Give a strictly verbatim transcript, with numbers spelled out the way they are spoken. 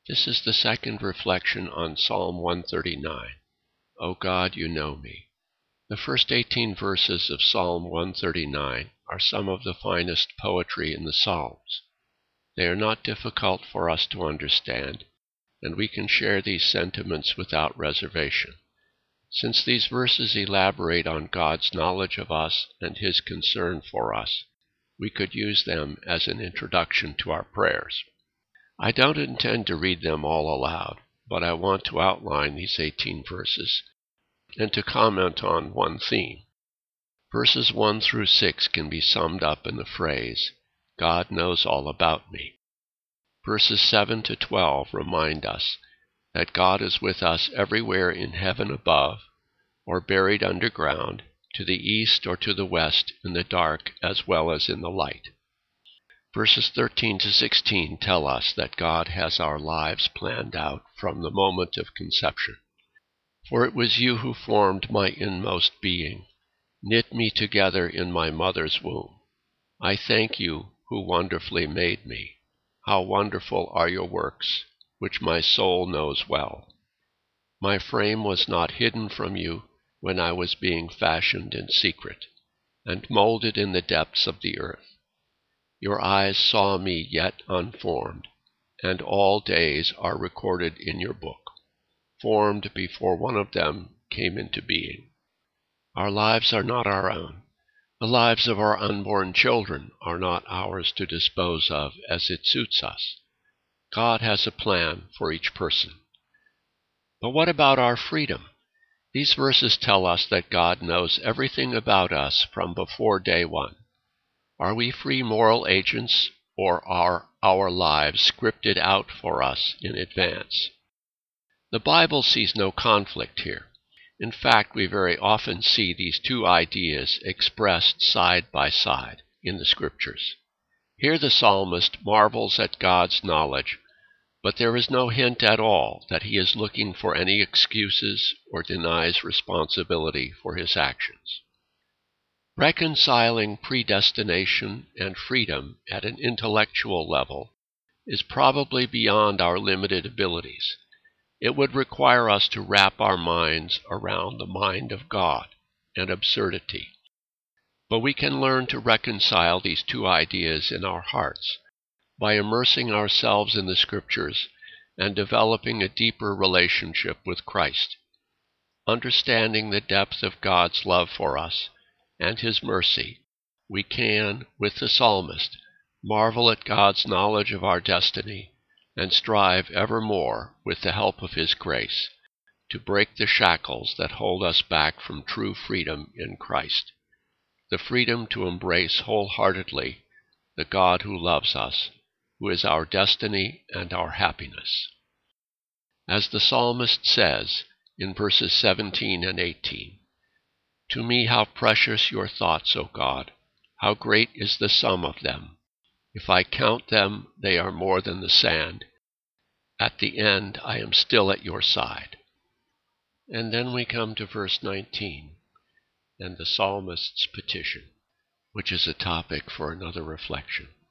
This is the second reflection on Psalm one thirty-nine. O God, you know me. The first eighteen verses of Psalm one thirty-nine are some of the finest poetry in the Psalms. They are not difficult for us to understand, and we can share these sentiments without reservation. Since these verses elaborate on God's knowledge of us and His concern for us, we could use them as an introduction to our prayers. I don't intend to read them all aloud, but I want to outline these eighteen verses and to comment on one theme. Verses one through six can be summed up in the phrase, God knows all about me. Verses seven to twelve remind us that God is with us everywhere in heaven above, or buried underground, to the east or to the west, in the dark as well as in the light. Verses thirteen to sixteen tell us that God has our lives planned out from the moment of conception. For it was you who formed my inmost being, knit me together in my mother's womb. I thank you who wonderfully made me. How wonderful are your works, which my soul knows well. My frame was not hidden from you when I was being fashioned in secret, and molded in the depths of the earth. Your eyes saw me yet unformed, and all days are recorded in your book, formed before one of them came into being. Our lives are not our own. The lives of our unborn children are not ours to dispose of as it suits us. God has a plan for each person. But what about our freedom? These verses tell us that God knows everything about us from before day one. Are we free moral agents, or are our lives scripted out for us in advance? The Bible sees no conflict here. In fact, we very often see these two ideas expressed side by side in the Scriptures. Here the psalmist marvels at God's knowledge, but there is no hint at all that he is looking for any excuses or denies responsibility for his actions. Reconciling predestination and freedom at an intellectual level is probably beyond our limited abilities. It would require us to wrap our minds around the mind of God and absurdity. But we can learn to reconcile these two ideas in our hearts by immersing ourselves in the Scriptures and developing a deeper relationship with Christ. Understanding the depth of God's love for us and His mercy, we can, with the psalmist, marvel at God's knowledge of our destiny and strive evermore, with the help of His grace, to break the shackles that hold us back from true freedom in Christ, the freedom to embrace wholeheartedly the God who loves us, who is our destiny and our happiness. As the psalmist says in verses seventeen and eighteen, To me how precious your thoughts, O God! How great is the sum of them! If I count them, they are more than the sand. At the end, I am still at your side. And then we come to verse nineteen, and the psalmist's petition, which is a topic for another reflection.